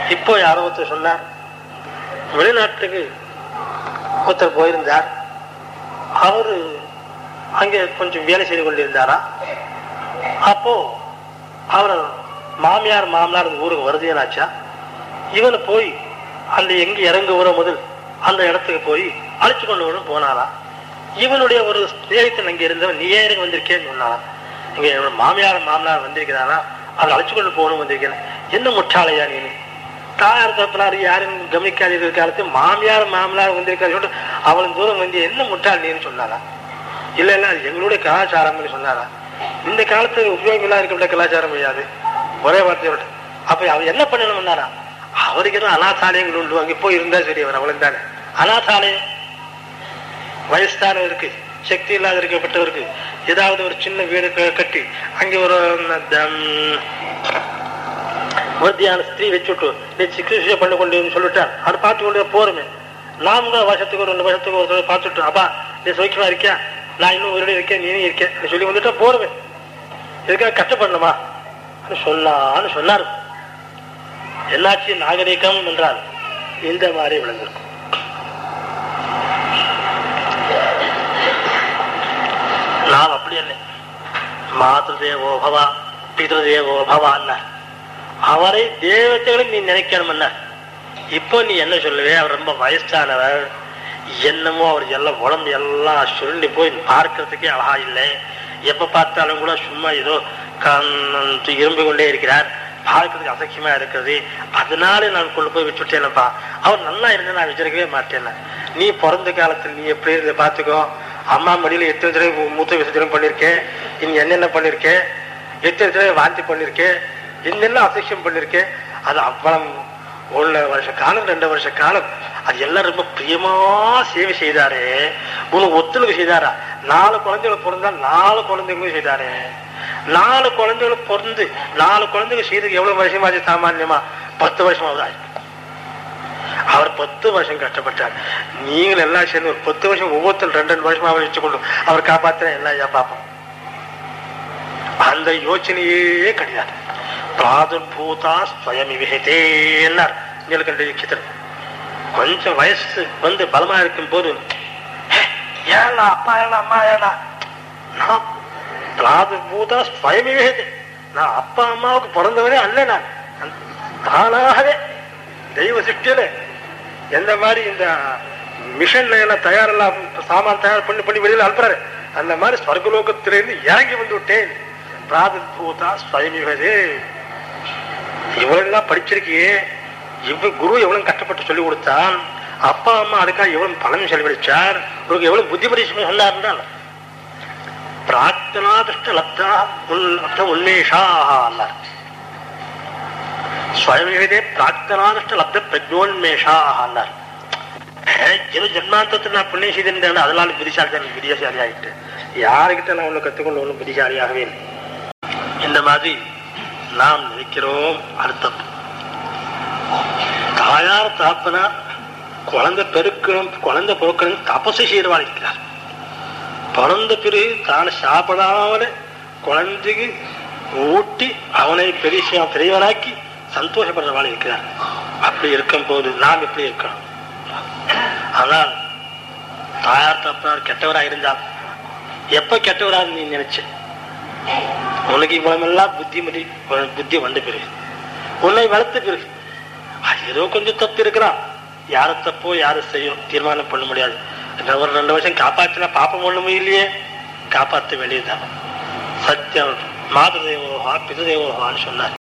இப்போ யாரோ ஒருத்தர் சொன்னார், வெளிநாட்டுக்கு ஒருத்தர் போயிருந்தார். அவரு அங்கே கொஞ்சம் வேலை செய்து கொண்டிருந்தாரா. அப்போ அவர் மாமியார் மாமனார் ஊருக்கு வருதுனாச்சா. இவனு போய் அந்த எங்க இறங்க வர முதல் அந்த இடத்துக்கு போய் அழைச்சு கொண்டு வரும் போனாரா. இவனுடைய ஒரு ஸ்நேகிதன் அங்கே இருந்தவன், நீ ஏன் எனக்கு வந்திருக்கேன்னு சொன்னாரா. இங்க மாமியார் மாமனார் வந்திருக்கிறானா, அவரை அழைச்சு கொண்டு போகணும் வந்திருக்கேன். என்ன முட்டாளையா நீ, தாயார் தப்பினார் யாரும் கவனிக்காத இருக்கிற காலத்து மாமியார் மாமனார் வந்திருக்காரு சொல்லிட்டு அவளும் தூரம் வந்து என்ன முட்டாள் நீன்னு சொன்னாரா. இல்ல இல்ல அது எங்களுடைய கலாச்சாரம்னு சொன்னாரா. இந்த காலத்துல உபயோகங்களா இருக்க கலாச்சாரம் கிடையாது, ஒரே வார்த்தையோட. அப்ப அவர் என்ன பண்ணணும்னாரா, அவருக்கு எல்லாம் அனாதாலயங்கள் உண்டு, அங்கே போய் இருந்தா சரி. அவர் அவளும் தானே அனாதாலயம். வயசுதானம் இருக்கு, சக்தி இல்லாத இருக்கப்பட்டவருக்கு ஏதாவது ஒரு சின்ன வீடு கட்டி அங்கே ஒரு மத்தியான ஸ்திரீ வச்சுட்டு நீ சிகிச்சை பண்ணி கொண்டு சொல்லிட்டான். அதை பார்த்து கொண்டு போறமே. நாம வருஷத்துக்கு ஒரு 2 வருஷத்துக்கு ஒரு பார்த்துட்டோம். அப்பா நீ சௌக்கியமா இருக்கியா, நான் இன்னும் ஒரு இருக்கேன், நீனும் இருக்கேன் நீ சொல்லி வந்துட்டா போறமே. இதுக்காக கஷ்டப்படணுமா சொன்னான்னு சொன்னார். என்னாச்சு நாகரிகம் என்றால் இந்த மாதிரி விளங்கிருக்கும். நாம் அப்படி இல்லை. மாதேவோ பவா பிதேவோ பவான்னா அவரை தேவத்தைகளை நீ நினைக்கணும்னா. இப்போ நீ என்ன சொல்லுவே, அவர் ரொம்ப வயசானவர், என்னமோ அவர் எல்லாம் உடம்பு எல்லாம் சுருண்டி போய் பார்க்கறதுக்கே அழகா இல்லை, எப்ப பார்த்தாலும் கூட சும்மா ஏதோ இரும்பு கொண்டே இருக்கிறார், பார்க்கறதுக்கு அசக்கியமா இருக்கிறது, அதனால நான் கொண்டு போய் வச்சுட்டேனப்பா. அவர் நல்லா இருந்தா நான் வச்சிருக்கவே மாட்டேன். நீ பிறந்த காலத்தில் நீ எப்படி இருந்த பார்த்துக்கோ. அம்மா மடியில எத்தனை தடவை மூத்த விசர்ஜனம் பண்ணிருக்கேன், இனி என்னென்ன பண்ணிருக்கேன், எத்தனை தடவை வாந்தி பண்ணிருக்கேன், என்னெல்லாம் அசக்கியம் பண்ணிருக்கேன். அது அவ்வளவு 1 வருஷ காலம் 2 வருஷ காலம் அது எல்லாம் ரொம்ப பிரியமா சேவை செய்தாரு. உனக்கு ஒத்துழைப்பு செய்தாரா. 4 குழந்தைகள் பிறந்தா 4 குழந்தைகளும் செய்தாரு. 4 குழந்தைகள் பிறந்து 4 குழந்தைகள் செய்து எவ்வளவு வருஷமாச்சு? சாமான்யமா 10 வருஷமாவது ஆயிருக்கு. அவர் 10 வருஷம் கஷ்டப்பட்டார். நீங்கள் எல்லாம் சேர்ந்து ஒரு 10 வருஷம் ஒவ்வொருத்தரும் 2 வருஷமா அவர் வச்சுக்கொண்டு அவர் காப்பாத்தின எல்லாம் பார்ப்போம். அந்த யோசனையே கிடையாது. பிராதுர்பூதா ஸ்வயம் விஹிதேன்னார் நீலகண்டர். கொஞ்சம் வயசு வந்து பலமா இருக்கும் போது ஏடா அப்பா ஏடா அம்மா ஏடா, நான் பிராதுர்பூதா ஸ்வயம் விஹிதே, நான் அப்பா அம்மாவுக்கு பிறந்தவரே அல்ல. நான் தானாகவே தெய்வ சிட்டியில எந்த மாதிரி இந்த மிஷன்ல எல்லாம் தயாரெல்லாம் சாமான் தயார் பண்ணி பண்ணி வெளியில அனுப்புறாரு, அந்த மாதிரி ஸ்வர்கலோகத்திலிருந்து இறங்கி வந்து விட்டேன். பிராதுர்பூதா ஸ்வயம் விஹிதே. இவ்வளவு படிச்சிருக்கியே, குரு எவ்வளவு கஷ்டப்பட்டு சொல்லி கொடுத்தான், அப்பா அம்மா அதுக்காக எவ்வளவு பணம் செலவழிச்சார், உங்களுக்கு எவ்வளவு புத்தி பரிசு சொன்னார். பிரார்த்தனாதிஷ்ட லப்தா உன்மேஷான்னார். ஸ்வயமிகதே பிரார்த்தனாதிஷ்ட லப்த பிரஜோன்மேஷான்னார். ஏதோ ஜென்மாந்தத்தில் நான் புண்ணியம் செய்திருந்தேன், அதனால புத்திசாலி ஆகிட்டு யாருக்கிட்ட நான் ஒண்ணு கத்துக்கொண்டு ஒன்றும் புத்திசாலியாகவே இல்லை. இந்த மாதிரி நாம் நினைக்கிறோம். அர்த்தம் தாயார் தாப்பனா குழந்தை பெருக்கணும், குழந்தை பிறக்கணும் தபசு செய்யறவாள் இருக்கிறார். பிறந்த பிறகு தான் சாப்பிடாமல குழந்தைக்கு ஊட்டி அவனை பெரியவனாக்கி சந்தோஷப்படுறவாள் இருக்கிறார். அப்படி இருக்கும் போது நாம் எப்படி இருக்கணும்? ஆனால் தாயார் தாப்பனார் கெட்டவராக இருந்தால் எப்ப கெட்டவராக நீ நினைச்ச, உனக்கு இவ்வளவெல்லாம் புத்தி வந்த பிறகு உன்னை வளர்த்த பிறகு ஏதோ கொஞ்சம் தப்பு இருக்கிறான், யாரு தப்போ யாரு செய்யும் தீர்மானம் பண்ண முடியாது. ஒரு 2 வருஷம் காப்பாற்றினா பாப்பம் ஒண்ணுமே இல்லையே, காப்பாற்ற வேண்டியதுதான். சத்தியம் மாததேவோஹா பிததேவோஹான்னு சொன்னார்.